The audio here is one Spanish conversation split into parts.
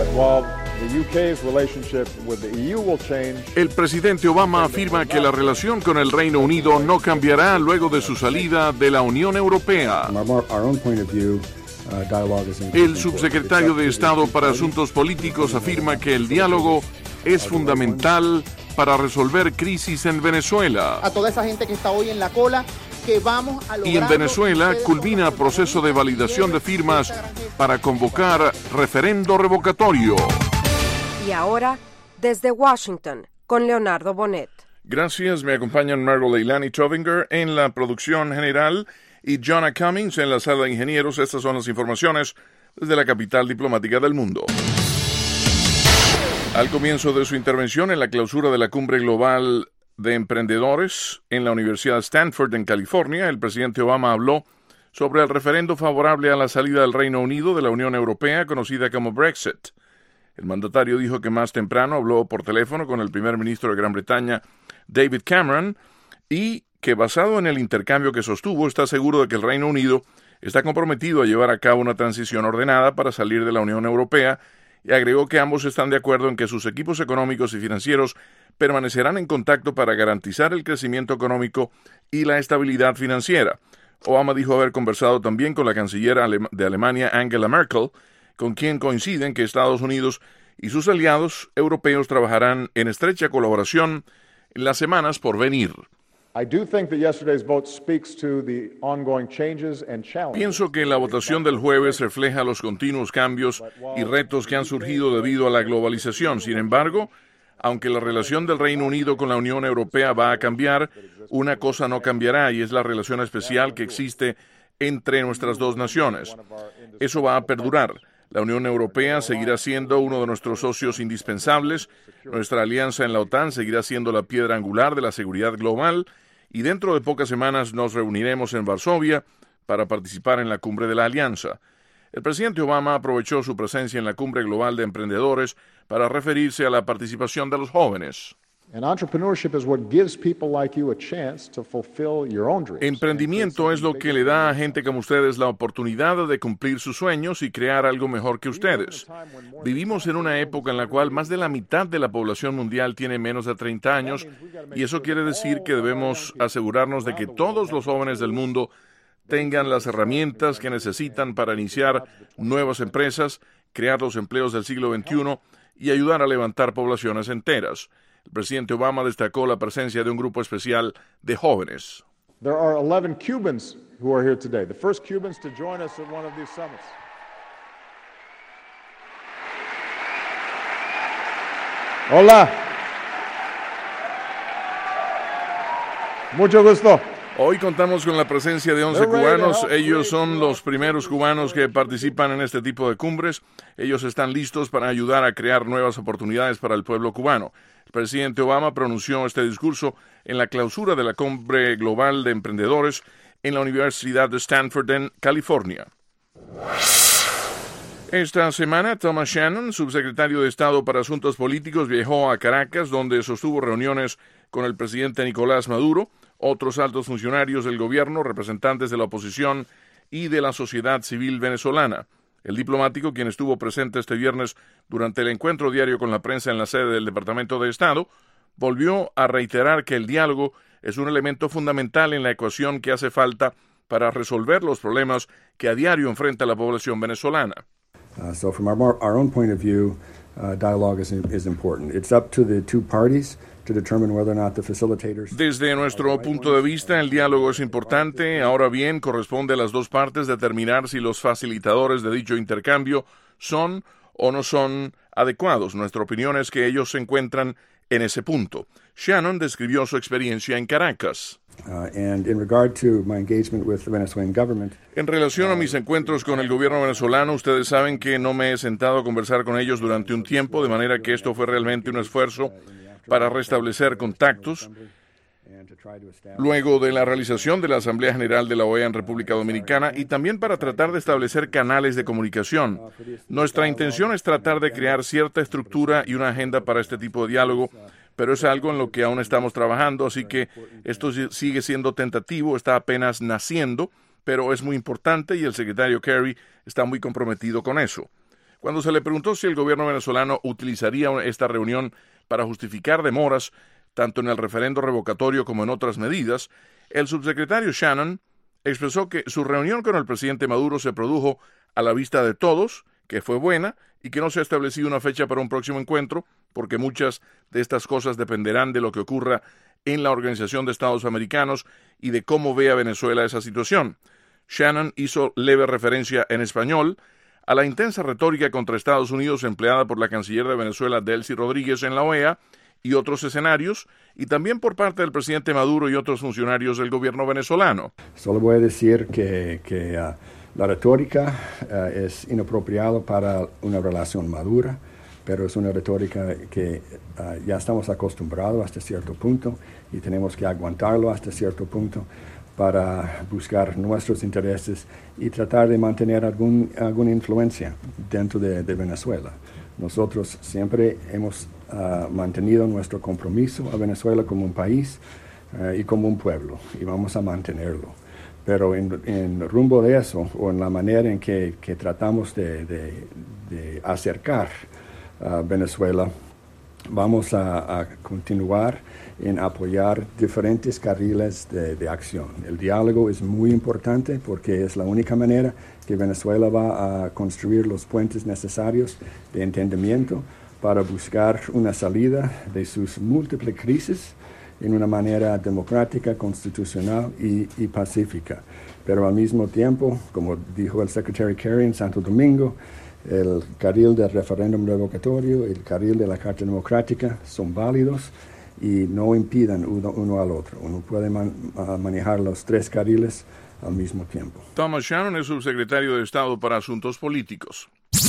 El presidente Obama afirma que la relación con el Reino Unido no cambiará luego de su salida de la Unión Europea. El subsecretario de Estado para Asuntos Políticos afirma que el diálogo es fundamental para resolver crisis en Venezuela. A toda esa gente que está hoy en la cola, que vamos a lograr. Y en Venezuela culmina proceso de validación de firmas para convocar referendo revocatorio. Y ahora, desde Washington, con Leonardo Bonet. Gracias, me acompañan Margo Leilani Tovinger en la producción general y Jonah Cummings en la sala de ingenieros. Estas son las informaciones desde la capital diplomática del mundo. Al comienzo de su intervención en la clausura de la Cumbre Global de Emprendedores en la Universidad de Stanford, en California, el presidente Obama habló sobre el referendo favorable a la salida del Reino Unido de la Unión Europea, conocida como Brexit. El mandatario dijo que más temprano habló por teléfono con el primer ministro de Gran Bretaña, David Cameron, y que basado en el intercambio que sostuvo, está seguro de que el Reino Unido está comprometido a llevar a cabo una transición ordenada para salir de la Unión Europea, y agregó que ambos están de acuerdo en que sus equipos económicos y financieros permanecerán en contacto para garantizar el crecimiento económico y la estabilidad financiera. Obama dijo haber conversado también con la canciller de Alemania, Angela Merkel, con quien coinciden que Estados Unidos y sus aliados europeos trabajarán en estrecha colaboración en las semanas por venir. Pienso que la votación del jueves refleja los continuos cambios y retos que han surgido debido a la globalización. Sin embargo, aunque la relación del Reino Unido con la Unión Europea va a cambiar, una cosa no cambiará y es la relación especial que existe entre nuestras dos naciones. Eso va a perdurar. La Unión Europea seguirá siendo uno de nuestros socios indispensables, nuestra alianza en la OTAN seguirá siendo la piedra angular de la seguridad global, y dentro de pocas semanas nos reuniremos en Varsovia para participar en la cumbre de la Alianza. El presidente Obama aprovechó su presencia en la Cumbre Global de Emprendedores para referirse a la participación de los jóvenes. Emprendimiento es lo que le da a gente como ustedes la oportunidad de cumplir sus sueños y crear algo mejor que ustedes. Vivimos en una época en la cual más de la mitad de la población mundial tiene menos de 30 años y eso quiere decir que debemos asegurarnos de que todos los jóvenes del mundo tengan las herramientas que necesitan para iniciar nuevas empresas, crear los empleos del siglo XXI y ayudar a levantar poblaciones enteras. El presidente Obama destacó la presencia de un grupo especial de jóvenes. There are 11 Cubans who are here today, the first Cubans to join us at one of these summits. Hola. Mucho gusto. Hoy contamos con la presencia de 11 cubanos. Ellos son los primeros cubanos que participan en este tipo de cumbres. Ellos están listos para ayudar a crear nuevas oportunidades para el pueblo cubano. El presidente Obama pronunció este discurso en la clausura de la Cumbre Global de Emprendedores en la Universidad de Stanford, en California. Esta semana, Thomas Shannon, subsecretario de Estado para Asuntos Políticos, viajó a Caracas, donde sostuvo reuniones con el presidente Nicolás Maduro, otros altos funcionarios del gobierno, representantes de la oposición y de la sociedad civil venezolana. El diplomático, quien estuvo presente este viernes durante el encuentro diario con la prensa en la sede del Departamento de Estado, volvió a reiterar que el diálogo es un elemento fundamental en la ecuación que hace falta para resolver los problemas que a diario enfrenta la población venezolana. So from our own point of view, dialogue is important. It's up to the two parties to determine whether or not the facilitators. Desde nuestro punto de vista, el diálogo es importante. Ahora bien, corresponde a las dos partes determinar si los facilitadores de dicho intercambio son o no son adecuados. Nuestra opinión es que ellos se encuentran en ese punto. Shannon describió su experiencia en Caracas. And in regard to my engagement with the Venezuelan government, en relación a mis encuentros con el gobierno venezolano, ustedes saben que no me he sentado a conversar con ellos durante un tiempo, de manera que esto fue realmente un esfuerzo para restablecer contactos. Luego de la realización de la Asamblea General de la OEA en República Dominicana y también para tratar de establecer canales de comunicación. Nuestra intención es tratar de crear cierta estructura y una agenda para este tipo de diálogo, pero es algo en lo que aún estamos trabajando, así que esto sigue siendo tentativo, está apenas naciendo, pero es muy importante y el secretario Kerry está muy comprometido con eso. Cuando se le preguntó si el gobierno venezolano utilizaría esta reunión para justificar demoras tanto en el referendo revocatorio como en otras medidas, el subsecretario Shannon expresó que su reunión con el presidente Maduro se produjo a la vista de todos, que fue buena y que no se ha establecido una fecha para un próximo encuentro, porque muchas de estas cosas dependerán de lo que ocurra en la Organización de Estados Americanos y de cómo vea Venezuela esa situación. Shannon hizo leve referencia en español a la intensa retórica contra Estados Unidos empleada por la canciller de Venezuela, Delcy Rodríguez, en la OEA y otros escenarios, y también por parte del presidente Maduro y otros funcionarios del gobierno venezolano. Solo voy a decir que la retórica es inapropiada para una relación madura, pero es una retórica que ya estamos acostumbrados hasta cierto punto y tenemos que aguantarlo hasta cierto punto para buscar nuestros intereses y tratar de mantener alguna influencia dentro de Venezuela. Nosotros siempre hemos mantenido nuestro compromiso a Venezuela como un país y como un pueblo, y vamos a mantenerlo. Pero en rumbo de eso, o en la manera en que tratamos de acercar a Venezuela, vamos a continuar en apoyar diferentes carriles de acción. El diálogo es muy importante porque es la única manera que Venezuela va a construir los puentes necesarios de entendimiento para buscar una salida de sus múltiples crisis en una manera democrática, constitucional y pacífica. Pero al mismo tiempo, como dijo el secretario Kerry en Santo Domingo, el carril del referéndum revocatorio y el carril de la Carta Democrática son válidos y no impidan uno al otro. Uno puede manejar los tres carriles al mismo tiempo. Thomas Shannon es subsecretario de Estado para Asuntos Políticos.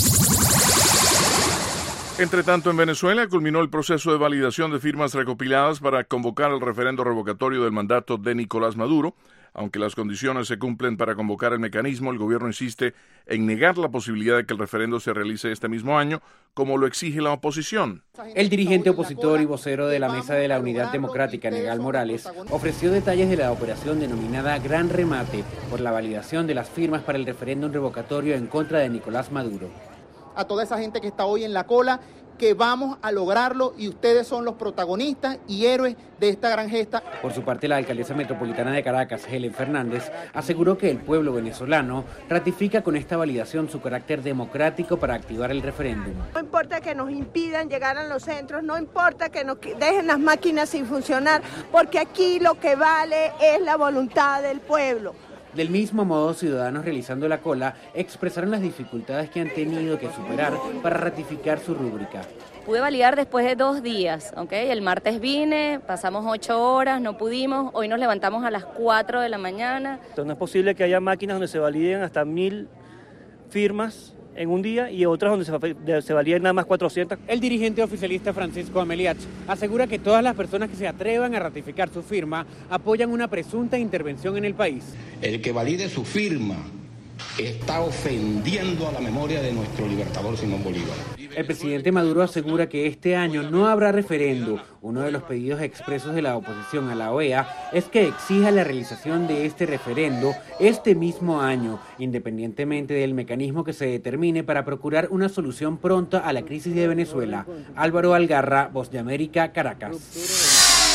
Entre tanto, en Venezuela culminó el proceso de validación de firmas recopiladas para convocar el referendo revocatorio del mandato de Nicolás Maduro. Aunque las condiciones se cumplen para convocar el mecanismo, el gobierno insiste en negar la posibilidad de que el referendo se realice este mismo año, como lo exige la oposición. El dirigente opositor y vocero de la Mesa de la Unidad Democrática, Negal Morales, ofreció detalles de la operación denominada Gran Remate por la validación de las firmas para el referéndum revocatorio en contra de Nicolás Maduro. A toda esa gente que está hoy en la cola, que vamos a lograrlo y ustedes son los protagonistas y héroes de esta gran gesta. Por su parte, la alcaldesa metropolitana de Caracas, Helen Fernández, aseguró que el pueblo venezolano ratifica con esta validación su carácter democrático para activar el referéndum. No importa que nos impidan llegar a los centros, no importa que nos dejen las máquinas sin funcionar, porque aquí lo que vale es la voluntad del pueblo. Del mismo modo, ciudadanos realizando la cola expresaron las dificultades que han tenido que superar para ratificar su rúbrica. Pude validar después de 2 días, ¿ok? El martes vine, pasamos 8 horas, no pudimos, hoy nos levantamos a las 4 de la mañana. Entonces no es posible que haya máquinas donde se validen hasta 1000 firmas en un día y otras donde se validen nada más 400. El dirigente oficialista Francisco Ameliach asegura que todas las personas que se atrevan a ratificar su firma apoyan una presunta intervención en el país. El que valide su firma está ofendiendo a la memoria de nuestro libertador Simón Bolívar. El presidente Maduro asegura que este año no habrá referendo. Uno de los pedidos expresos de la oposición a la OEA es que exija la realización de este referendo este mismo año, independientemente del mecanismo que se determine para procurar una solución pronta a la crisis de Venezuela. Álvaro Algarra, Voz de América, Caracas.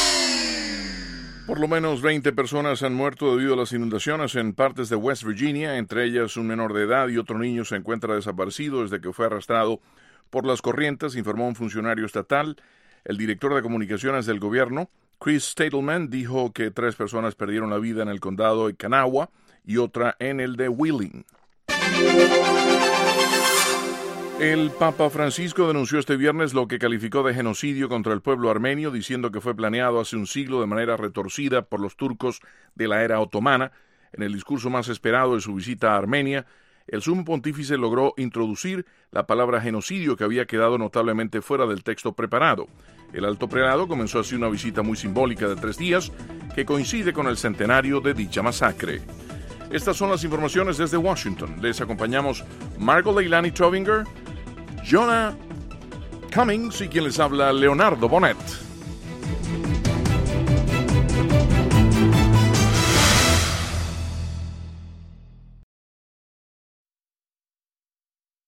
Por lo menos 20 personas han muerto debido a las inundaciones en partes de West Virginia, entre ellas un menor de edad y otro niño se encuentra desaparecido desde que fue arrastrado por las corrientes, informó un funcionario estatal. El director de comunicaciones del gobierno, Chris Statelman, dijo que 3 personas perdieron la vida en el condado de Kanawha y otra en el de Wheeling. El Papa Francisco denunció este viernes lo que calificó de genocidio contra el pueblo armenio, diciendo que fue planeado hace un siglo de manera retorcida por los turcos de la era otomana. En el discurso más esperado de su visita a Armenia, el sumo pontífice logró introducir la palabra genocidio, que había quedado notablemente fuera del texto preparado. El alto prelado comenzó así una visita muy simbólica de 3 días, que coincide con el centenario de dicha masacre. Estas son las informaciones desde Washington. Les acompañamos Margot Leilani Trovinger, Jonah Cummings y quien les habla, Leonardo Bonet.